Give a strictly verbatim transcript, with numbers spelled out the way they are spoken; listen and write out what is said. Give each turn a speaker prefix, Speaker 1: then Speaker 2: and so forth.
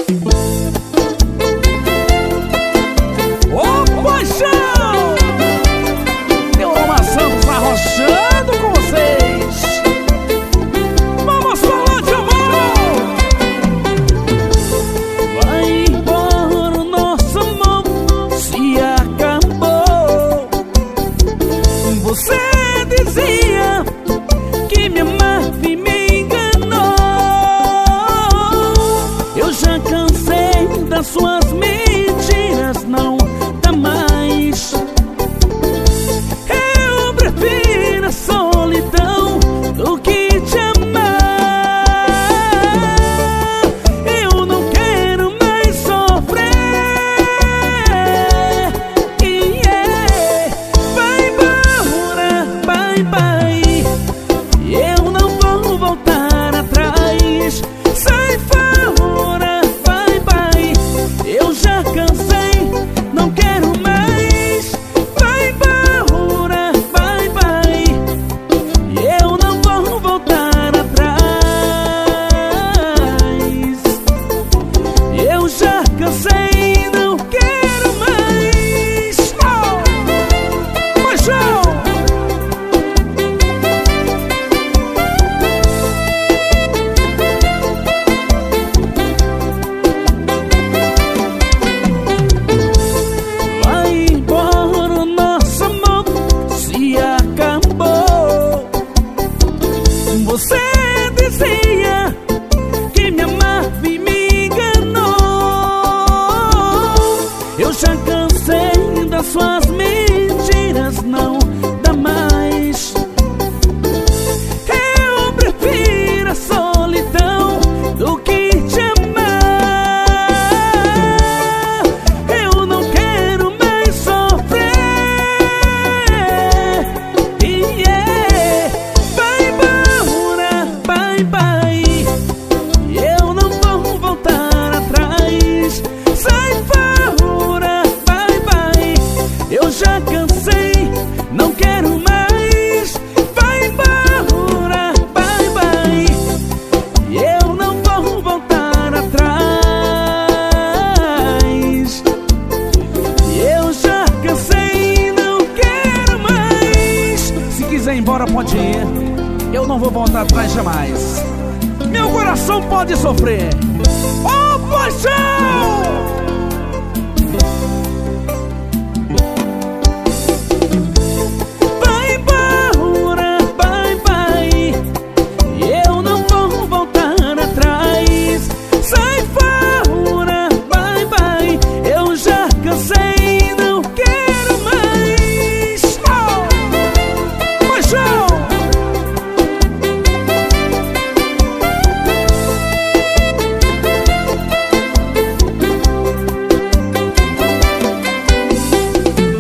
Speaker 1: Ô paixão! Meu Roma Santos arrochando com vocês. Vamos falar de amor.
Speaker 2: Vai embora o nosso amor, se acabou. Você dizia que me amava e me enganou. Eu já cansei das suas mentiras, não dá mais. Eu prefiro a solidão do que te amar. Eu não quero mais sofrer. Yeah. Vai embora, bye bye. Eu não vou voltar atrás. Sai fora, bye bye. Eu já cansei, não quero mais. Vai embora, bye bye. Eu não vou voltar atrás. Eu já cansei, não quero mais.
Speaker 1: Oh! Paixão!
Speaker 2: Vai embora o nosso amor, se acabou. Você dizia que me amava e me enganou. Eu já cansei das suas mentiras, não dá mais. Eu prefiro a solidão do que te amar. Eu não quero mais sofrer. Yeah. Vai embora, bye bye. Eu não vou voltar atrás. Sai fora, bye bye. Eu já cansei, não quero mais. Vai embora, bye bye. Eu não vou voltar atrás. Eu já cansei, não quero mais.
Speaker 1: Se quiser ir embora, pode ir. Eu não vou voltar atrás jamais. Meu coração pode sofrer. Ô paixão!